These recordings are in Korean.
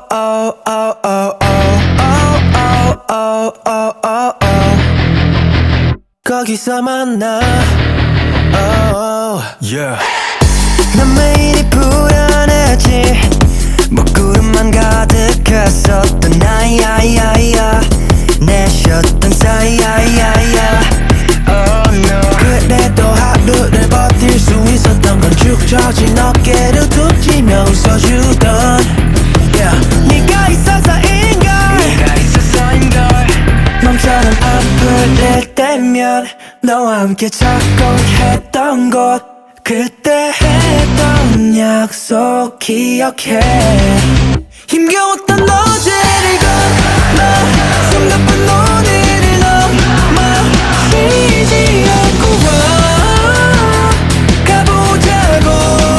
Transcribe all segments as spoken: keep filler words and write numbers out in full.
oh, oh, oh, oh, oh, oh, oh, oh, oh. 거기서 만나. Oh, yeah. 난 매일이 불안하지. 먹구름만 가득했었던 나야야야. 내쉬었던 사이야야야. Oh no. 그래도 하루를 버틸 수 있었던 건 축 처진 어깨를 툭 치며 웃어주던 yeah. 네가 있어서인걸. 네가 있어서인걸. 맘처럼 아플 때면 너와 함께 작곡했던 곳. 그때 했던 약속 기억해. 힘겨웠던 어제를 건너 숨가쁜 오늘을 넘어 쉬지 않고 와 가보자고.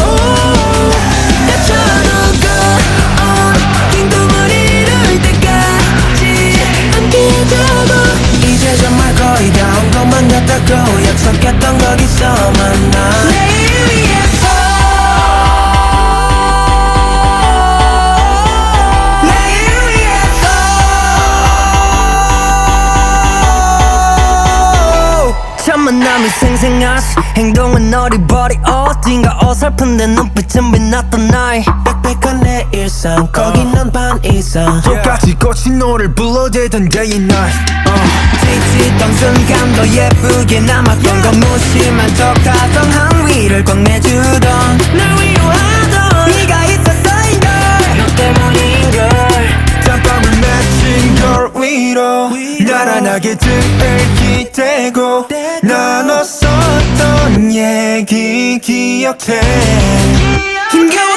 나처럼 그 긴 꿈을 이룰 때까지 함께해줘도 이제 정말 거의 다 온 것만 같다고 약속했던 거기서 만나. 첫 만남이 생생하시 행동은 어리버리 어딘가 어설픈 내 눈빛은 빛났던 나이 빽빽한 내 일상 거기 넌 반 이상 똑같이 꽃이 노래를 불러대던 day and night. 찢었던 순간도 예쁘게 남았던 건 무심한 척하던 항위를 꽉 내주던 날 위로하던 네가 있었어인걸. 너 때문인걸. 땀방울 맺힌 걸 위로 나란하게 등을 기대고 나눴었던 얘기 기억해. 힘겨워